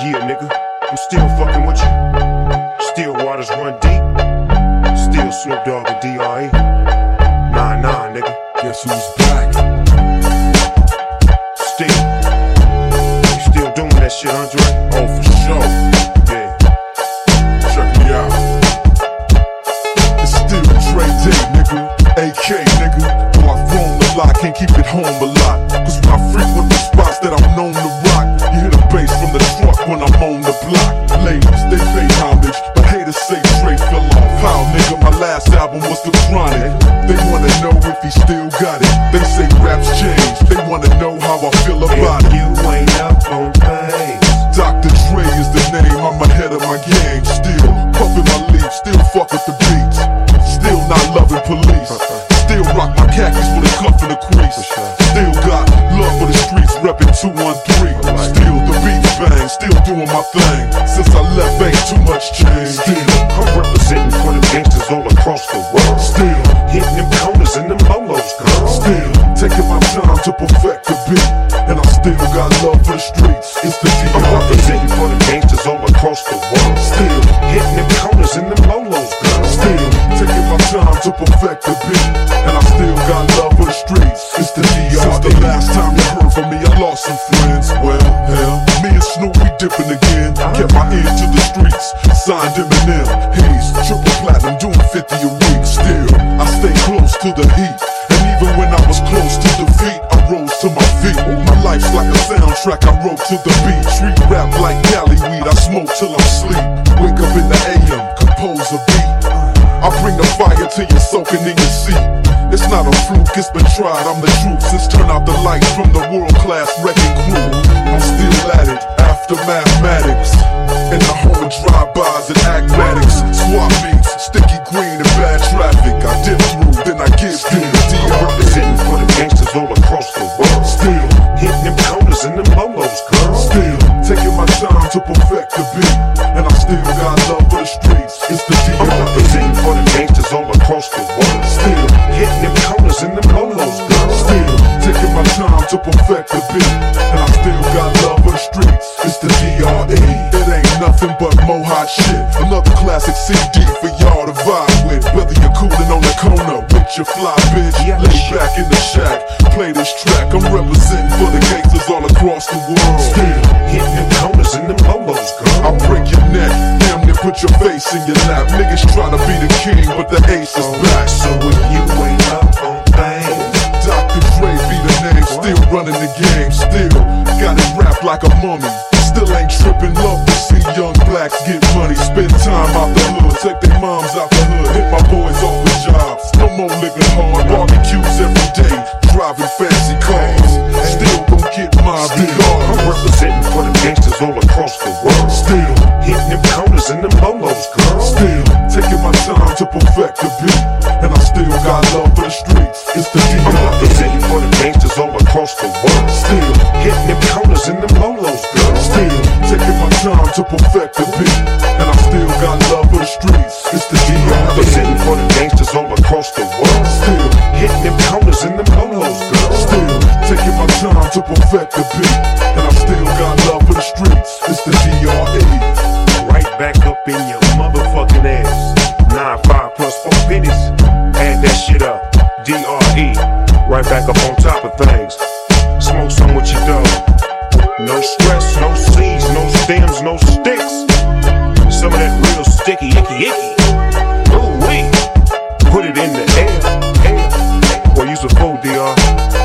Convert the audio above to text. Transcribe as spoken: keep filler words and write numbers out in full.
Yeah, nigga, I'm still fucking with you. Still waters run deep. Still Snoop Dogg and D R E. Nah, nah, nigga. Guess who's back? Still. You still doing that shit, Andre? Oh, for sure. Yeah. Check me out. It's still Dre Day, nigga. A K, nigga. Though I've grown a lot, can't keep it home a lot. Cause when I frequent the spots that I'm known to rock, you hear the bass from the truck when I'm on the block. Ladies, they pay homage, but haters say Dre fell off. How, nigga, my last album was The Chronic. They wanna know if he still got it. They say raps change, they wanna know how I feel about if it. you ain't up on things, Doctor Dre is the name, I'm ahead of my game. Still puffin' my leaf, still fuck with the beats. Still not loving police. Still rock my khakis with a cuff and a crease. Still got love for the streets, reppin' two one three. Still the beats bang, still doing my thing. Since I left, ain't too much change. Still, I'm representing for the gangsters all across the world. still, Hitting them corners and them lolos, girl. still taking my time to perfect the beat. And I still got love for the streets. It's the I'm D R E. representing for the gangsters all across the world. Still, Hitting them corners and them lolos, girl. still taking my time to perfect the beat. And I still got love for the streets. It's the D R E. Since the last time you heard from me, I lost some friends. Well, hell, me and Snoop, we dipping again. Kept my ear to the streets. Signed Eminem, Hayes, triple platinum, doing fifty a week. Still, I stay close to the heat. And even when I was close to defeat, I rose to my feet. My life's like a soundtrack, I wrote to the beat. Street rap like Cali weed, I smoke till I'm asleep. Wake up in the A M, compose a beat. I bring the fire till you're soaking in your seat. It's not a fluke, it's been tried, I'm the truth. Since turn out the lights from the world-class wrecking crew, I'm still at it, after mathematics. In the home of drive-bys and acmatics. Swap meets, sticky green and bad traffic. I dip through, then I give to the D I'm R E. representing for the gangsters all across the world. Still, Hitting them corners and them lolos, girl. still, taking my time to perfect the beat. And I still got love for the streets. It's the D I'm R E. representing for the gangsters all across the world. Still, Hitting them corners and them lolos, girl. still, taking my time to perfect the beat. And I still got love for the streets. It's the D R E. It ain't nothing but mohawk shit. Another classic C D for y'all to vibe with. Whether you're coolin' on the corner with your fly bitch, Yeah. lay back in the shack, play this track. I'm representing for the gangsters all across the world. Still, Hitting them corners and them lolos, girl. I'll break your neck, damn near put your face in your lap. Niggas try to be the king, but the ace is back. So if you ain't up on things, Doctor Dre be the name, still running the game. Still got it wrapped like a mummy. Still ain't tripping, love to see young blacks get money. Spend time out the hood, take their moms out the hood. Hit my boys off with jobs, no more living hard. Barbecues every day, driving fancy cars. Still gon' get my I'm regard. representing for the gangsters all across the world. Still, Hitting them corners and them lolos, girl. still taking my time to perfect the beat. And I still got love for the streets. It's the D I'm R E. representing for the gangsters all across the world. Still, Hitting them corners and them lolos, girl. still taking my time to perfect the beat. And I still got love for the streets. It's the D R E. Representing for the gangsters all across the world. Still, Hitting them corners and them lolos, girl. still taking my time to perfect the beat. And I still got love for the streets. It's the D R E. Right back up in your motherfucking ass. Nine five plus four pennies. Add that shit up. D R E. Right back up on top of things. Smoke some with your dog. No stress, no seeds, no stems, no sticks. Some of that real sticky, icky, icky. Ooh wee. Put it in the air, air. Boy, you's a fool, D R.